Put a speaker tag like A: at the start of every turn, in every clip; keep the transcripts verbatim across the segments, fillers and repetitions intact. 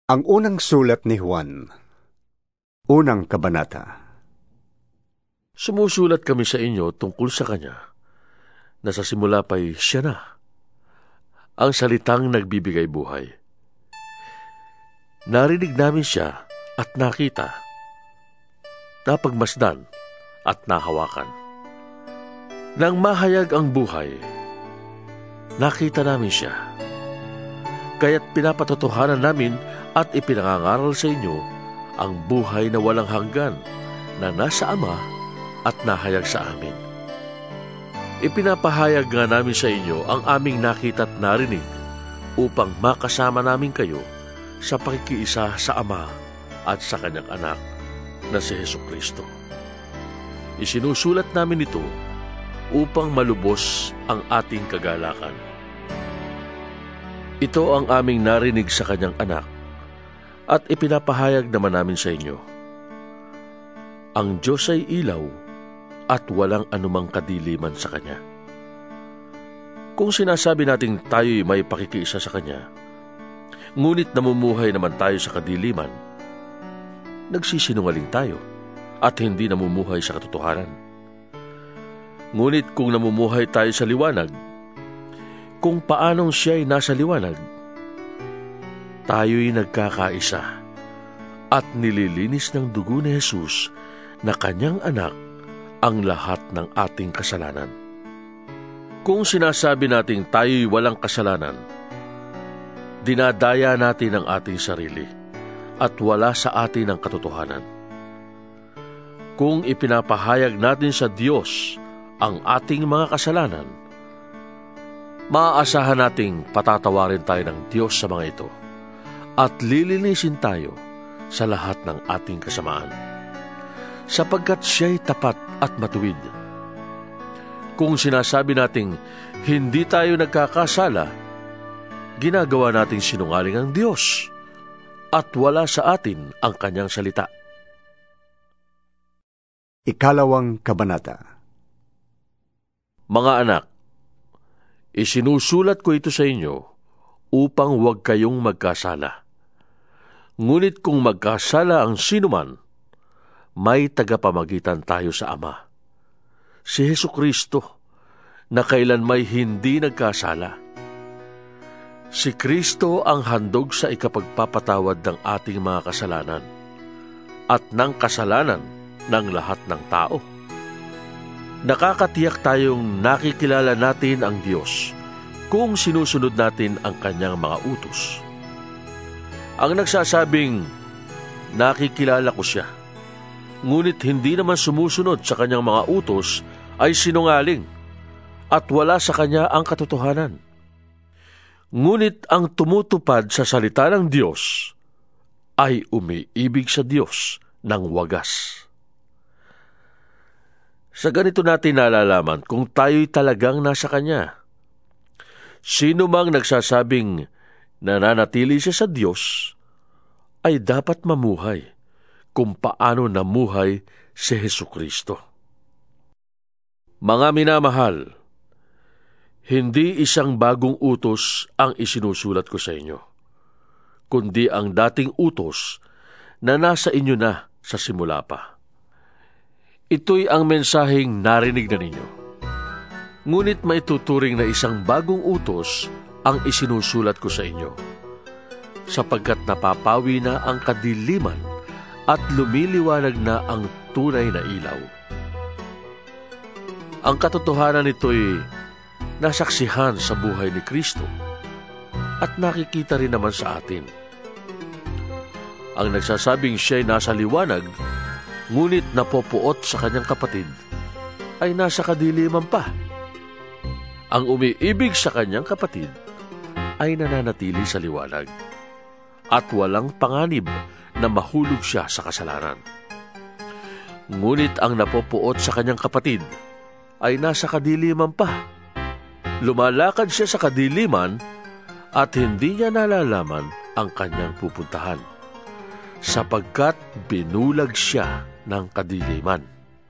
A: Ang unang sulat ni Juan, unang kabanata.
B: Sumusulat kami sa inyo tungkol sa Kanya, na sa simula pa'y siya na, ang salitang nagbibigay buhay. Narinig namin siya at nakita, napagmasdan at nahawakan. Nang mahayag ang buhay, nakita namin siya, kaya't pinapatotohanan namin at ipinangangaral sa inyo ang buhay na walang hanggan na nasa Ama at nahayag sa amin. Ipinapahayag nga namin sa inyo ang aming nakita at narinig upang makasama namin kayo sa pakikiisa sa Ama at sa Kanyang Anak na si Jesucristo. Isinusulat namin ito upang malubos ang ating kagalakan. Ito ang aming narinig sa Kanyang Anak at ipinapahayag naman namin sa inyo. Ang Diyos ay ilaw at walang anumang kadiliman sa Kanya. Kung sinasabi nating tayo'y may pakikiisa sa Kanya, ngunit namumuhay naman tayo sa kadiliman, nagsisinungaling tayo at hindi namumuhay sa katotohanan. Ngunit kung namumuhay tayo sa liwanag, kung paanong siya'y nasa liwanag, tayo'y nagkakaisa at nililinis ng dugo ni Jesus na Kanyang Anak ang lahat ng ating kasalanan. Kung sinasabi nating tayo'y walang kasalanan, dinadaya natin ang ating sarili at wala sa atin ang katotohanan. Kung ipinapahayag natin sa Diyos ang ating mga kasalanan, maaasahan nating patatawarin tayo ng Diyos sa mga ito at lilinisin tayo sa lahat ng ating kasamaan, sapagkat siya'y tapat at matuwid. Kung sinasabi nating hindi tayo nagkakasala, ginagawa nating sinungaling ang Diyos at wala sa atin ang Kanyang salita.
A: Ikalawang kabanata.
B: Mga anak, isinusulat ko ito sa inyo upang huwag kayong magkasala. Ngunit kung magkasala ang sinuman, may tagapamagitan tayo sa Ama, si Jesucristo, na kailan may hindi nagkasala. Si Kristo ang handog sa ikapagpapatawad ng ating mga kasalanan at ng kasalanan ng lahat ng tao. Nakakatiyak tayong nakikilala natin ang Diyos kung sinusunod natin ang Kanyang mga utos. Ang nagsasabing, nakikilala ko siya, ngunit hindi naman sumusunod sa Kanyang mga utos ay sinungaling at wala sa Kanya ang katotohanan. Ngunit ang tumutupad sa salita ng Diyos ay umiibig sa Diyos ng wagas. Sa ganito natin nalalaman kung tayo'y talagang nasa Kanya. Sino mang nagsasabing nananatili siya sa Diyos ay dapat mamuhay kung paano namuhay si Jesucristo. Mga minamahal, hindi isang bagong utos ang isinusulat ko sa inyo, kundi ang dating utos na nasa inyo na sa simula pa. Ito'y ang mensaheng narinig na ninyo. Ngunit maituturing na isang bagong utos ang isinusulat ko sa inyo, sapagkat napapawi na ang kadiliman at lumiliwanag na ang tunay na ilaw. Ang katotohanan nito'y nasaksihan sa buhay ni Kristo at nakikita rin naman sa atin. Ang nagsasabing siya'y nasa liwanag, ngunit napopuot sa kanyang kapatid, ay nasa kadiliman pa. Ang umiibig sa kanyang kapatid ay nananatili sa liwanag at walang panganib na mahulog siya sa kasalanan. Ngunit ang napopuot sa kanyang kapatid ay nasa kadiliman pa. Lumalakad siya sa kadiliman at hindi niya nalalaman ang kanyang pupuntahan, sapagkat binulag siya ng kadiliman.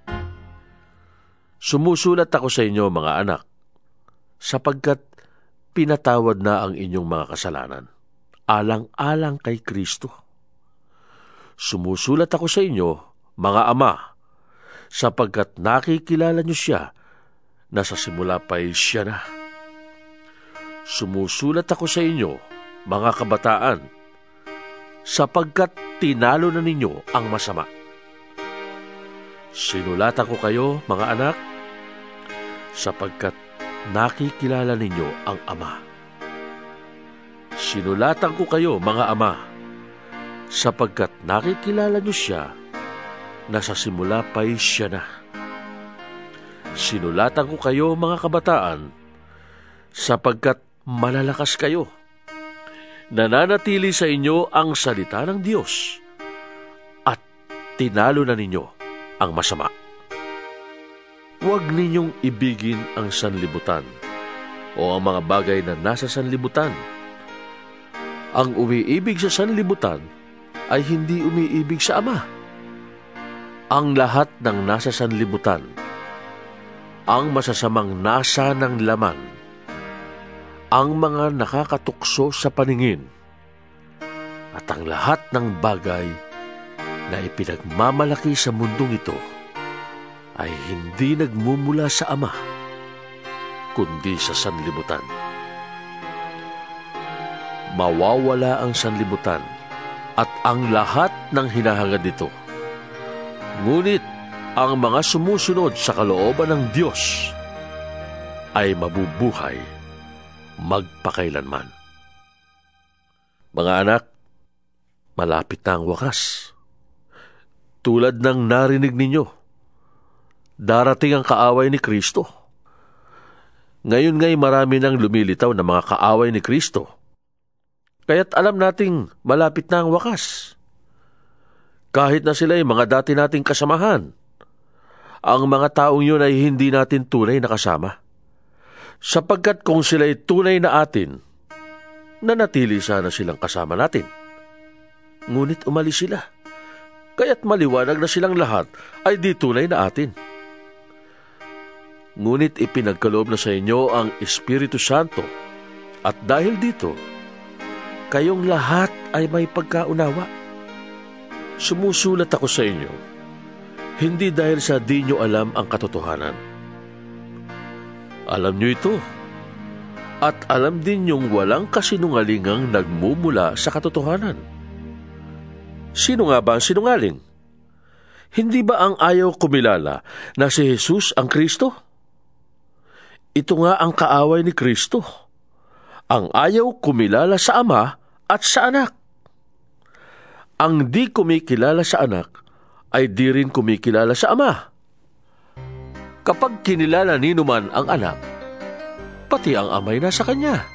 B: Sumusulat ako sa inyo, mga anak, sapagkat pinatawad na ang inyong mga kasalanan alang-alang kay Kristo. Sumusulat ako sa inyo, mga ama, sapagkat nakikilala niyo siya na sa simula pa'y siya na. Sumusulat ako sa inyo, mga kabataan, sapagkat tinalo na ninyo ang masama. Sinulatan ko kayo, mga anak, sapagkat nakikilala ninyo ang Ama. Sinulatan ko kayo, mga ama, sapagkat nakikilala niyo siya na sa simula pa'y siya na. Sinulatan ko kayo, mga kabataan, sapagkat malalakas kayo. Nananatili sa inyo ang salita ng Diyos at tinalo na ninyo ang masama. Huwag ninyong ibigin ang sanlibutan o ang mga bagay na nasa sanlibutan. Ang umiibig sa sanlibutan ay hindi umiibig sa Ama. Ang lahat ng nasa sanlibutan, ang masasamang nasa ng laman, ang mga nakakatukso sa paningin, at ang lahat ng bagay na ipinagmamalaki sa mundong ito ay hindi nagmumula sa Ama, kundi sa sanlibutan. Mawawala ang sanlibutan at ang lahat ng hinahangad nito. Ngunit ang mga sumusunod sa kalooban ng Diyos ay mabubuhay magpakailanman. Mga anak, malapit na ang wakas. Tulad ng narinig ninyo, darating ang kaaway ni Kristo. Ngayon nga'y marami nang lumilitaw na mga kaaway ni Kristo. Kaya't alam nating malapit na ang wakas. Kahit na sila'y mga dati nating kasamahan, ang mga taong yun ay hindi natin tunay na kasama. Sapagkat kung sila'y tunay na atin, nanatili sana silang kasama natin. Ngunit umalis sila. Kaya't maliwanag na silang lahat ay di tunay na atin. Ngunit ipinagkaloob na sa inyo ang Espiritu Santo, at dahil dito, kayong lahat ay may pagkaunawa. Sumusulat ako sa inyo, hindi dahil sa di nyo alam ang katotohanan. Alam nyo ito, at alam din nyong walang kasinungalingang nagmumula sa katotohanan. Sino nga ba ang sinungaling? Hindi ba ang ayaw kumilala na si Jesus ang Kristo? Ito nga ang kaaway ni Kristo, ang ayaw kumilala sa Ama at sa Anak. Ang di kumikilala sa Anak ay di rin kumikilala sa Ama. Kapag kinilala nino man ang Anak, pati ang Ama'y nasa Kanya.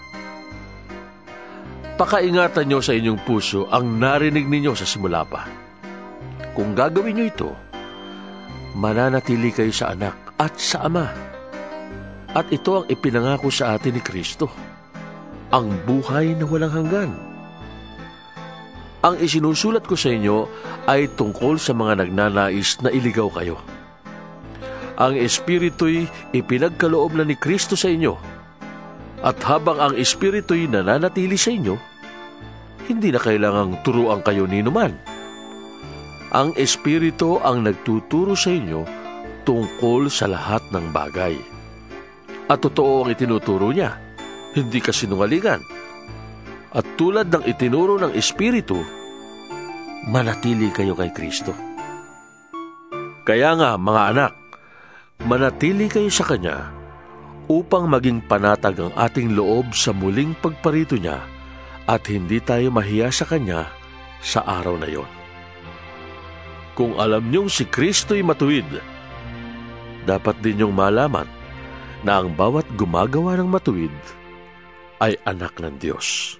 B: Pakaingatan nyo sa inyong puso ang narinig ninyo sa simula pa. Kung gagawin nyo ito, mananatili kayo sa Anak at sa Ama. At ito ang ipinangako sa atin ni Kristo, ang buhay na walang hanggan. Ang isinusulat ko sa inyo ay tungkol sa mga nagnanais na iligaw kayo. Ang Espiritu'y ipinagkaloob na ni Kristo sa inyo, at habang ang Espiritu'y nananatili sa inyo, hindi na kailangang turuan kayo ni numan. Ang Espiritu ang nagtuturo sa inyo tungkol sa lahat ng bagay. At totoo ang itinuturo niya, hindi kasinungalingan. At tulad ng itinuro ng Espiritu, manatili kayo kay Kristo. Kaya nga, mga anak, manatili kayo sa Kanya upang maging panatag ang ating loob sa muling pagparito niya at hindi tayo mahiya sa Kanya sa araw na yon. Kung alam niyong si Kristo'y matuwid, dapat din niyong malaman na ang bawat gumagawa ng matuwid ay anak ng Diyos.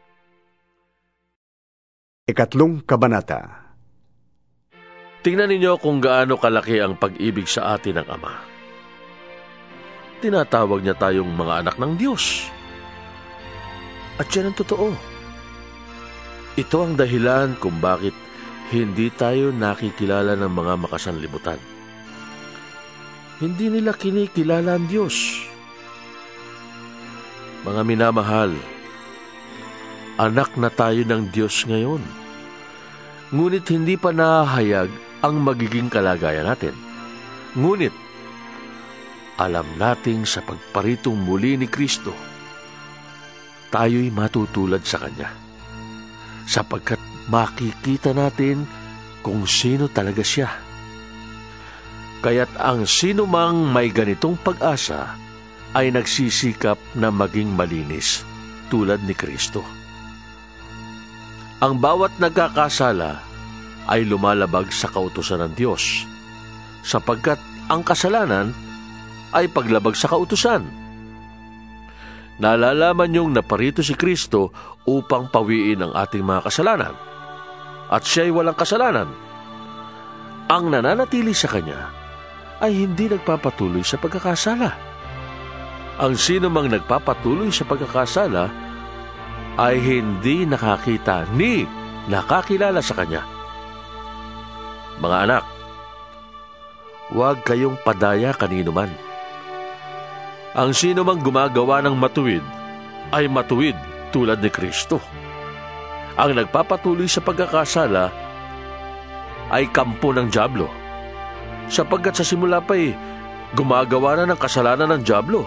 A: Ikatlong kabanata.
B: Tingnan ninyo kung gaano kalaki ang pag-ibig sa atin ng Ama. Tinatawag niya tayong mga anak ng Diyos. At yan ang totoo. Ito ang dahilan kung bakit hindi tayo nakikilala ng mga makasanlibutan. Hindi nila kinikilala ang Diyos. Mga minamahal, anak na tayo ng Diyos ngayon. Ngunit hindi pa nahahayag ang magiging kalagayan natin. Ngunit, alam nating sa pagparitong muli ni Kristo, tayo'y matutulad sa Kanya, sapagkat makikita natin kung sino talaga siya. Kaya't ang sino mang may ganitong pag-asa ay nagsisikap na maging malinis tulad ni Kristo. Ang bawat nagkakasala ay lumalabag sa kautusan ng Diyos, sapagkat ang kasalanan ay paglabag sa kautusan. Nalalaman niyong naparito si Kristo upang pawiin ang ating mga kasalanan, at siya'y walang kasalanan. Ang nananatili sa Kanya ay hindi nagpapatuloy sa pagkakasala. Ang sino mang nagpapatuloy sa pagkakasala ay hindi nakakita ni nakakilala sa Kanya. Mga anak, huwag kayong padaya kanino man. Ang sino mang gumagawa ng matuwid ay matuwid tulad ni Kristo. Ang nagpapatuloy sa pagkakasala ay kampo ng dyablo, sapagkat sa simula pa'y gumagawa na ng kasalanan ng dyablo.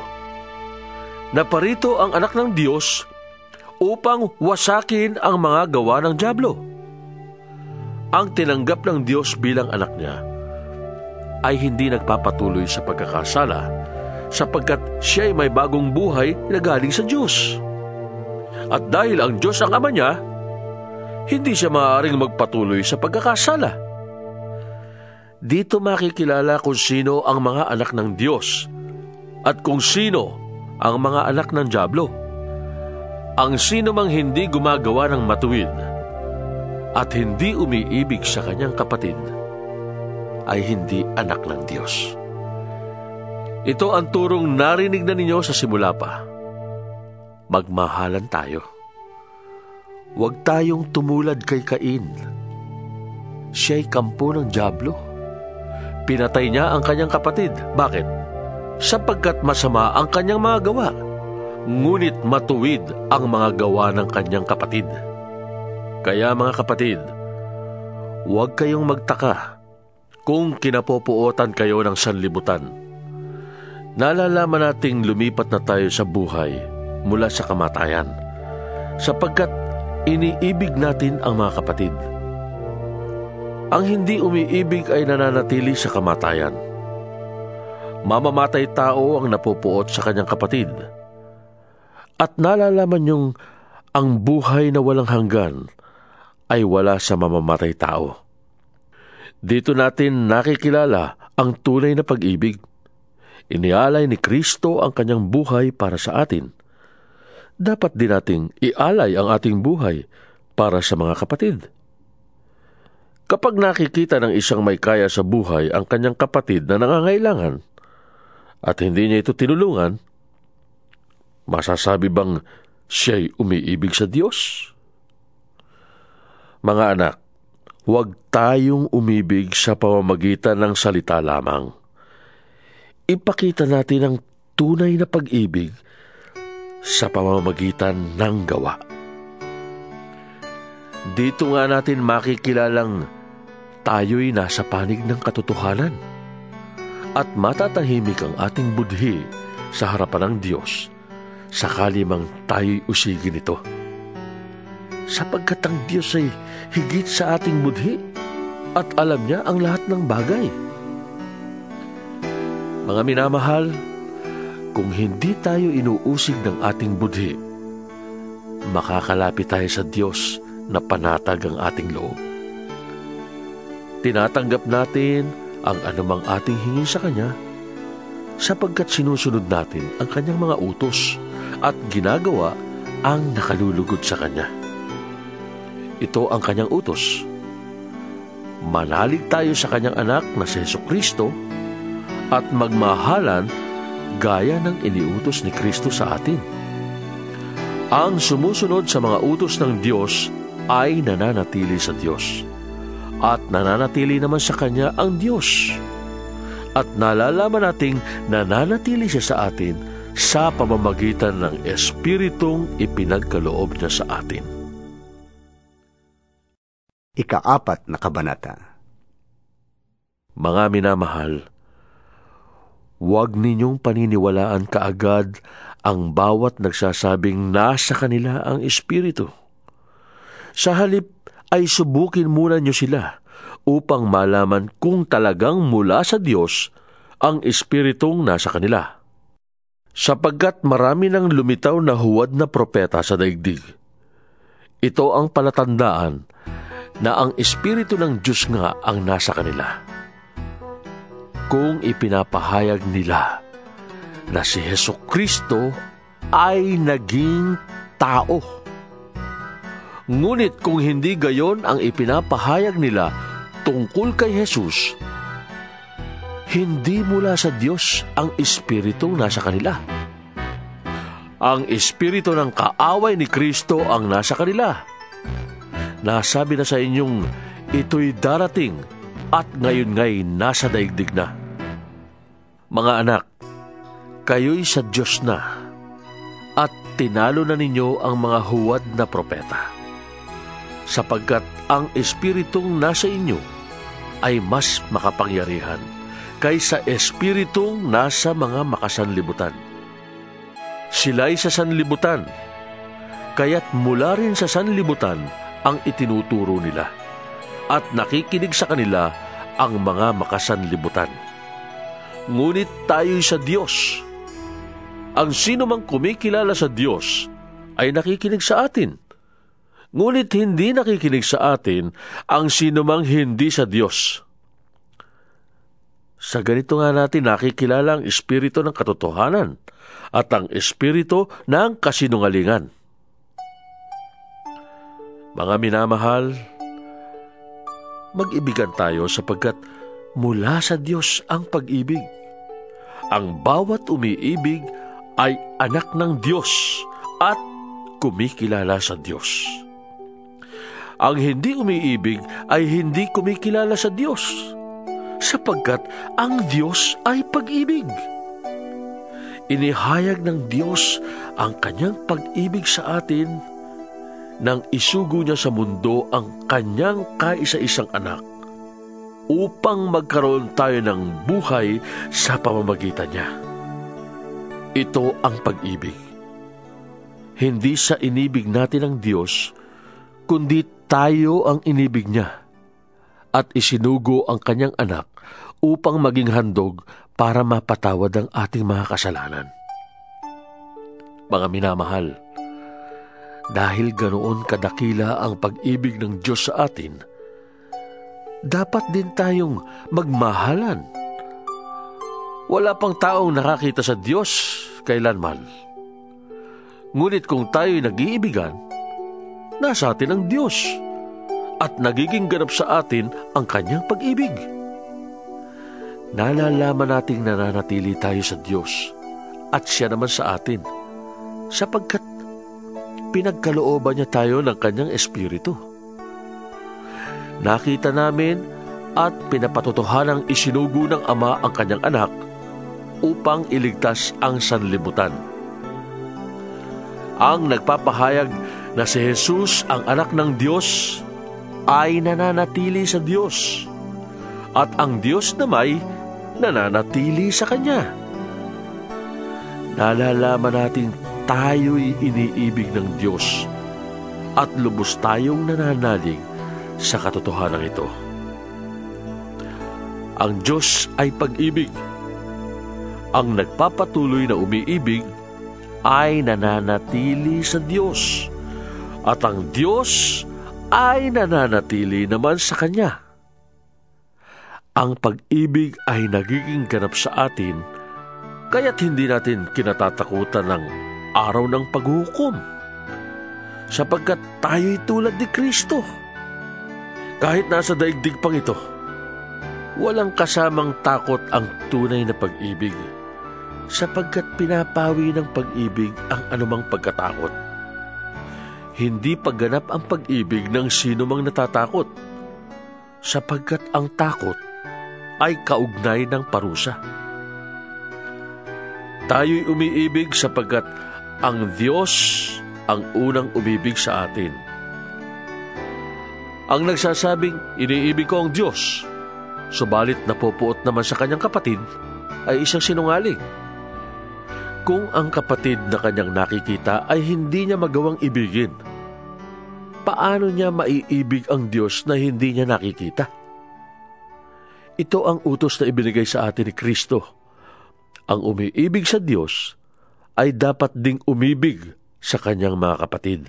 B: Naparito ang anak ng Diyos upang wasakin ang mga gawa ng dyablo. Ang tinanggap ng Diyos bilang anak niya ay hindi nagpapatuloy sa pagkakasala, sapagkat siya ay may bagong buhay na galing sa Diyos. At dahil ang Diyos ang ama niya, hindi siya maaaring magpatuloy sa pagkakasala. Dito makikilala kung sino ang mga anak ng Diyos at kung sino ang mga anak ng dyablo. Ang sino mang hindi gumagawa ng matuwid at hindi umiibig sa kanyang kapatid ay hindi anak ng Diyos. Ito ang turong narinig na ninyo sa simula pa. Magmahalan tayo. Huwag tayong tumulad kay Cain. Siya'y kampo ng dyablo. Pinatay niya ang kanyang kapatid. Bakit? Sapagkat masama ang kanyang mga gawa, ngunit matuwid ang mga gawa ng kanyang kapatid. Kaya mga kapatid, huwag kayong magtaka kung kinapopuotan kayo ng sanlibutan. Nalalaman nating lumipat na tayo sa buhay mula sa kamatayan, sapagkat iniibig natin ang mga kapatid. Ang hindi umiibig ay nananatili sa kamatayan. Mamamatay tao ang napupuot sa kanyang kapatid. At nalalaman niyong ang buhay na walang hanggan ay wala sa mamamatay tao. Dito natin nakikilala ang tunay na pag-ibig. Inialay ni Kristo ang kanyang buhay para sa atin. Dapat din nating ialay ang ating buhay para sa mga kapatid. Kapag nakikita ng isang may kaya sa buhay ang kanyang kapatid na nangangailangan at hindi niya ito tinulungan, masasabi bang siya'y umiibig sa Diyos? Mga anak, huwag tayong umibig sa pamamagitan ng salita lamang. Ipakita natin ang tunay na pag-ibig sa pamamagitan ng gawa. Dito nga natin makikilalang tayo'y nasa panig ng katotohanan at matatahimik ang ating budhi sa harapan ng Diyos sakali mang tayo'y usigin ito. Sapagkat ang Diyos ay higit sa ating budhi at alam niya ang lahat ng bagay. Mga minamahal, kung hindi tayo inuusig ng ating budhi, makakalapit tayo sa Diyos na panatag ang ating loob. Tinatanggap natin ang anumang ating hingi sa Kanya sapagkat sinusunod natin ang Kanyang mga utos at ginagawa ang nakalulugod sa Kanya. Ito ang Kanyang utos. Manalig tayo sa Kanyang anak na si Jesucristo at magmahalan gaya ng iniutos ni Kristo sa atin. Ang sumusunod sa mga utos ng Diyos ay nananatili sa Diyos at nananatili naman sa Kanya ang Diyos. At nalalaman nating nananatili siya sa atin sa pamamagitan ng Espiritong ipinagkaloob niya sa atin.
A: Ikaapat na kabanata.
B: Mga minamahal, huwag ninyong paniniwalaan kaagad ang bawat nagsasabing nasa kanila ang Espiritu. Sa halip ay subukin muna niyo sila upang malaman kung talagang mula sa Diyos ang Espiritong nasa kanila. Sapagkat marami nang lumitaw na huwad na propeta sa daigdig. Ito ang palatandaan na ang Espiritu ng Diyos nga ang nasa kanila. Kung ipinapahayag nila na si Hesukristo ay naging tao. Ngunit kung hindi gayon ang ipinapahayag nila tungkol kay Jesus, hindi mula sa Diyos ang Espiritong nasa kanila. Ang Espiritu ng kaaway ni Kristo ang nasa kanila. Nasabi na sa inyong ito'y darating at ngayon ngay nasa daigdig na. Mga anak, kayo'y sa Diyos na at tinalo na ninyo ang mga huwad na propeta, sapagkat ang Espiritong nasa inyo ay mas makapangyarihan kaysa Espiritong nasa mga makasanlibutan. Sila'y sa sanlibutan, kaya't mula rin sa sanlibutan ang itinuturo nila, at nakikinig sa kanila ang mga makasanlibutan. Ngunit tayo'y sa Diyos. Ang sino mang kumikilala sa Diyos ay nakikinig sa atin. Ngunit hindi nakikinig sa atin ang sino mang hindi sa Diyos. Sa ganito nga natin nakikilala ang Espiritu ng katotohanan at ang Espiritu ng kasinungalingan. Mga minamahal, mag-ibigan tayo sapagkat mula sa Diyos ang pag-ibig. Ang bawat umiibig ay anak ng Diyos at kumikilala sa Diyos. Ang hindi umiibig ay hindi kumikilala sa Diyos, sapagkat ang Diyos ay pag-ibig. Inihayag ng Diyos ang kanyang pag-ibig sa atin nang isugo niya sa mundo ang kanyang kaisa-isang anak upang magkaroon tayo ng buhay sa pamamagitan niya. Ito ang pag-ibig. Hindi sa inibig natin ang Diyos, kundi tayo ang inibig niya at isinugo ang kanyang anak upang maging handog para mapatawad ang ating mga kasalanan. Mga minamahal, dahil ganoon kadakila ang pag-ibig ng Diyos sa atin, dapat din tayong magmahalan. Wala pang taong nakakita sa Diyos kailanman. Ngunit kung tayo'y nag-iibigan, nasa atin ang Diyos at nagiging ganap sa atin ang kanyang pag-ibig. Nalalaman nating nananatili tayo sa Diyos at siya naman sa atin, sapagkat pinagkalooban niya tayo ng kanyang Espiritu. Nakita namin at pinapatotohanang isinugo ng Ama ang kanyang anak upang iligtas ang sanlibutan. Ang nagpapahayag na si Jesus ang anak ng Diyos ay nananatili sa Diyos, at ang Diyos namay nananatili sa Kanya. Nalalaman natin tayo'y iniibig ng Diyos at lubos tayong nananalig sa katotohanan ito. Ang Diyos ay pag-ibig. Ang nagpapatuloy na umiibig ay nananatili sa Diyos, at ang Diyos ay nananatili naman sa Kanya. Ang pag-ibig ay nagiging ganap sa atin, kaya't hindi natin kinatatakutan ng araw ng paghukom, sapagkat tayo'y tulad ni Kristo. Kahit nasa daigdig pang ito, walang kasamang takot ang tunay na pag-ibig, sapagkat pinapawi ng pag-ibig ang anumang pagkatakot. Hindi pagganap ang pag-ibig ng sino mang natatakot, sapagkat ang takot ay kaugnay ng parusa. Tayo'y umiibig sapagkat ang Diyos ang unang umibig sa atin. Ang nagsasabing, iniibig ko ang Diyos, subalit napupuot naman sa kanyang kapatid, ay isang sinungaling. Kung ang kapatid na kanyang nakikita ay hindi niya magawang ibigin, paano niya maiibig ang Diyos na hindi niya nakikita? Ito ang utos na ibinigay sa atin ni Kristo. Ang umiibig sa Diyos ay dapat ding umibig sa kanyang mga kapatid.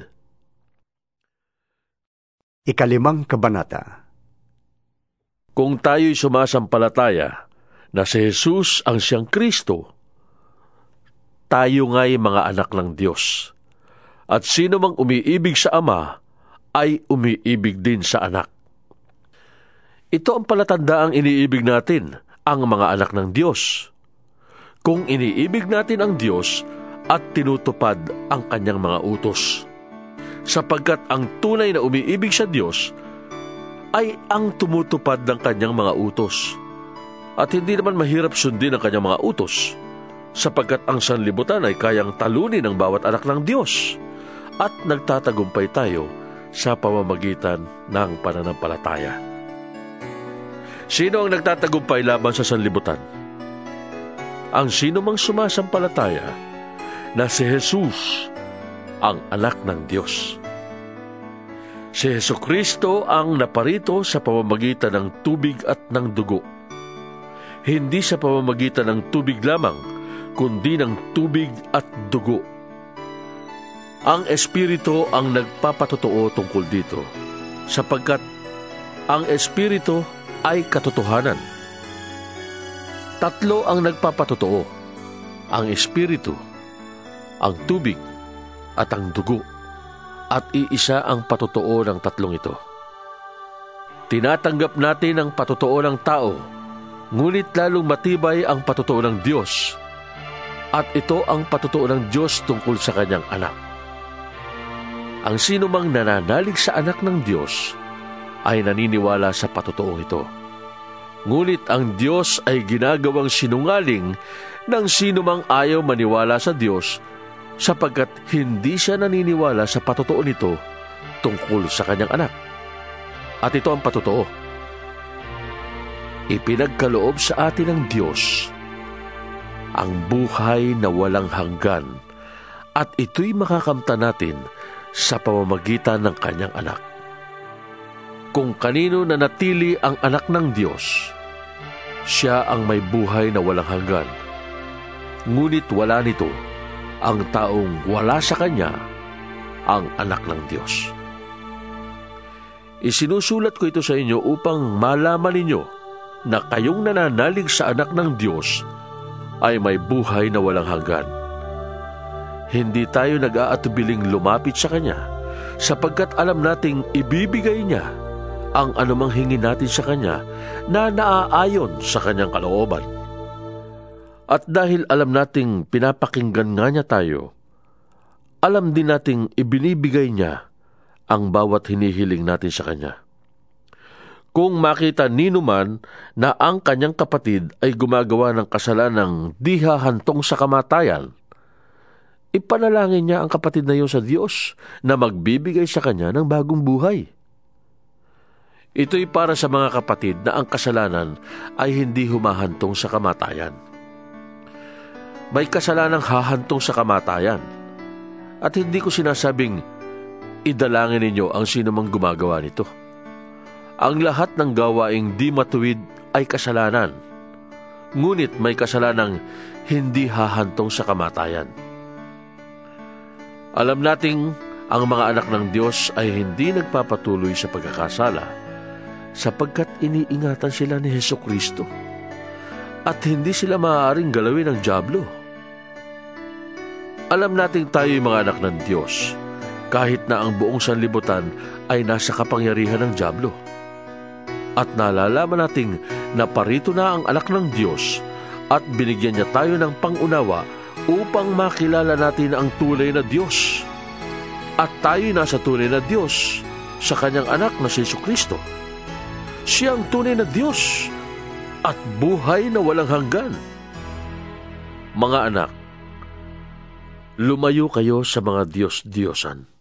A: Ikalimang kabanata.
B: Kung tayo'y sumasampalataya na si Jesus ang siyang Kristo, tayo nga'y mga anak ng Diyos. At sino mang umiibig sa Ama ay umiibig din sa anak. Ito ang palatandaang iniibig natin, ang mga anak ng Diyos. Kung iniibig natin ang Diyos at tinutupad ang kanyang mga utos. Sapagkat ang tunay na umiibig sa Diyos ay ang tumutupad ng kanyang mga utos. At hindi naman mahirap sundin ang kanyang mga utos, sapagkat ang sanlibutan ay kayang talunin ng bawat anak ng Diyos. At nagtatagumpay tayo sa pamamagitan ng pananampalataya. Sino ang nagtatagumpay laban sa sanlibutan? Ang sino mang sumasampalataya na si Jesus ang anak ng Diyos. Si Jesucristo ang naparito sa pamamagitan ng tubig at ng dugo. Hindi sa pamamagitan ng tubig lamang, kundi ng tubig at dugo. Ang Espiritu ang nagpapatotoo tungkol dito, sapagkat ang Espiritu ay katotohanan. Tatlo ang nagpapatotoo, ang Espiritu, ang tubig, at ang dugo, at iisa ang patotoo ng tatlong ito. Tinatanggap natin ang patotoo ng tao, ngunit lalong matibay ang patotoo ng Diyos, at ito ang patotoo ng Diyos tungkol sa kanyang anak. Ang sino mang nananalig sa anak ng Diyos ay naniniwala sa patotoong ito. Ngunit ang Diyos ay ginagawang sinungaling ng sino mang ayaw maniwala sa Diyos, sapagkat hindi siya naniniwala sa patotoo nito tungkol sa kanyang anak. At ito ang patotoo. Ipinagkaloob sa atin ng Diyos ang buhay na walang hanggan, at ito'y makakamtan natin sa pamamagitan ng kanyang anak. Kung kanino nanatili ang anak ng Diyos, siya ang may buhay na walang hanggan. Ngunit wala nito ang taong wala sa kanya, ang anak ng Diyos. Isinusulat ko ito sa inyo upang malaman ninyo na kayong nananalig sa anak ng Diyos ay may buhay na walang hanggan. Hindi tayo nag-aatubiling lumapit sa Kanya, sapagkat alam nating ibibigay Niya ang anumang hingin natin sa Kanya na naaayon sa Kanyang kalooban. At dahil alam nating pinapakinggan nga Niya tayo, alam din nating ibinibigay Niya ang bawat hinihiling natin sa Kanya. Kung makita nino man na ang kanyang kapatid ay gumagawa ng kasalanang di hahantong sa kamatayan, ipanalangin niya ang kapatid na iyon sa Diyos na magbibigay sa kanya ng bagong buhay. Ito'y para sa mga kapatid na ang kasalanan ay hindi humahantong sa kamatayan. May kasalanang hahantong sa kamatayan, at hindi ko sinasabing idalangin ninyo ang sino mang gumagawa nito. Ang lahat ng gawaing di matuwid ay kasalanan, ngunit may kasalanang hindi hahantong sa kamatayan. Alam nating ang mga anak ng Diyos ay hindi nagpapatuloy sa pagkakasala, sapagkat iniingatan sila ni Jesucristo, at hindi sila maaaring galawin ng dyablo. Alam nating tayo'y mga anak ng Diyos, kahit na ang buong sanlibutan ay nasa kapangyarihan ng dyablo. At nalalaman nating naparito na ang anak ng Diyos at binigyan niya tayo ng pangunawa upang makilala natin ang tunay na Diyos. At tayo nasa tunay na Diyos sa kanyang anak na si Jesucristo. Siya ang tunay na Diyos at buhay na walang hanggan. Mga anak, lumayo kayo sa mga Diyos-Diyosan.